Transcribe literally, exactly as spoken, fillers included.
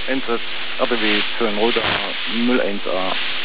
N S R B W zwei null null eins A.